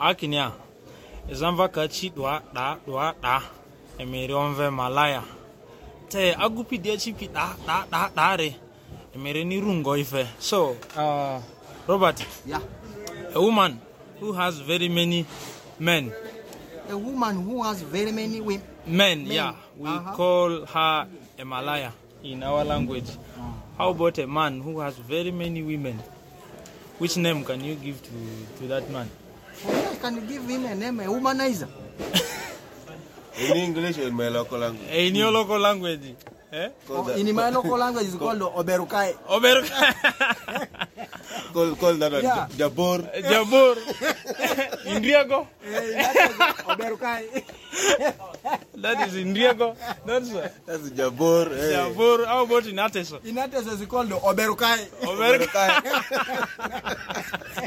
Akinia. Zamva kachi dwa da. Emere onve malaya. Te agupi dia chipi da re. Emere ni rungo ife. So, Robert. Yeah. A woman who has very many men. A woman who has very many women. Men, yeah. We call her a malaya in our language. How about a man who has very many women? Which name can you give to that man? I can give him a name, a womanizer. In English or in my local language? In your local language. Eh? In my local language, it's called Oberukai. Call that Jabor. In Riego? Oberukai. That is in Riego. That's Jabor. Jabor. How about in Ateso? In Ateso, it's called Oberukai.